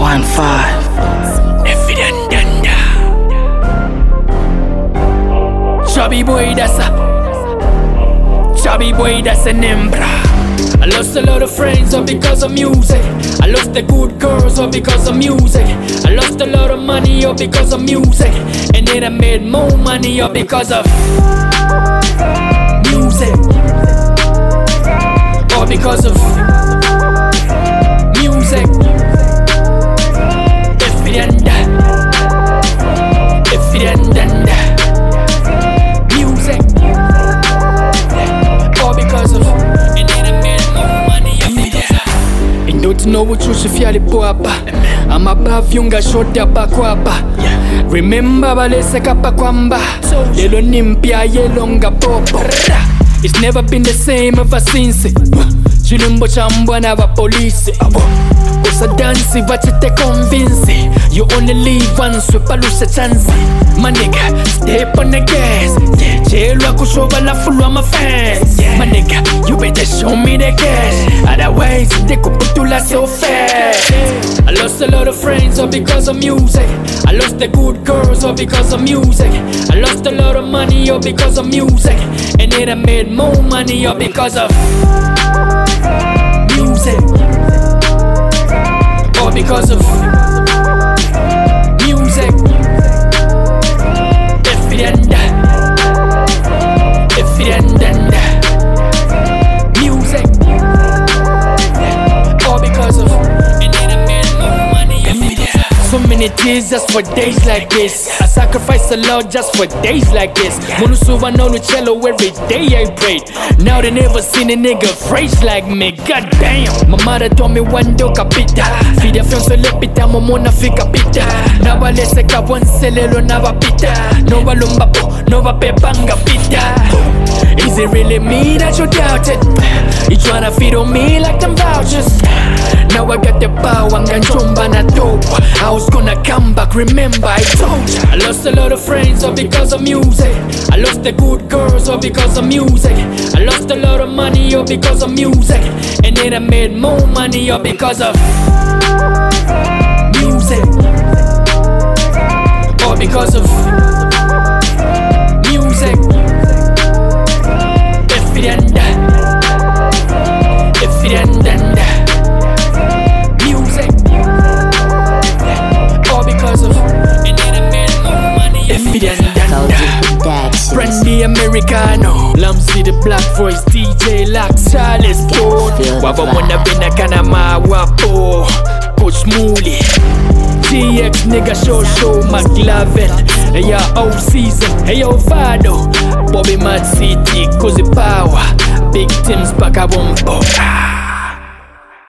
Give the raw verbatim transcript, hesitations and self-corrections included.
One five. Evidendanda. Chubby boy, that's a Chubby boy, that's an embra. I lost a lot of friends all because of music. I lost the good girls all because of music. I lost a lot of money all because of music. And then I made more money all because of music. All because of music. Evidenda. Evidendanda. Music. All because of. And then I made more money all because of. Indoti n'obukyushi fyali bwapa amabavyu nga shota bakwapa. Remember balese kapa kwamba lelo nimpya yelo nga popo. It's never been the same ever since. Chilimbo cha mbwa na bapolisi. Usa dansi bachite convince. You only live once, we palusha chance. My nigga, step on the gas. Jelwa kushoba la full of my fans. My nigga, you better show me the cash. Otherwise, they could put you like so fast. I lost a lot of friends all because of music. I lost the good girls all because of music. I lost a lot of money all because of music. And then I made more money all because of music. All because of music. Evidenda. Evidendanda. Music. All because of. And then I made more money. So many tears just for days like this. I sacrifice a lot just for days like this. Monusuva no cello every day I prayed. Now they never seen a nigga fresh like me. God damn. My mother told me one do capita. Fide fianso lepita momona fika pita. Naba leseka wanselelo naba pita. Nova lumbapo, nova pepanga pita. Is it really me that you doubted? You tryna feed on me like them vouchers. Now I got the power, I'm ganchomba na dope. I was gonna come back, remember I told you. I lost a lot of friends all because of music. I lost the good girls all because of music. I lost a lot of money all because of music. And then I made more money all because of music. All because of music. Evidenda. Evidendanda. Music. All because of. And then I made more money. Evidendanda. Brandy Americano. Lamsi the Black Voice. D J Lax. Charles Stone. Waba mwana bina kana mawapo. Coach Mooley. G X nigga show show McLavin. Hey ya old season. Hey yo Vado. Bobby Mad City. Cozy Power. Big Tim's back a bumbo.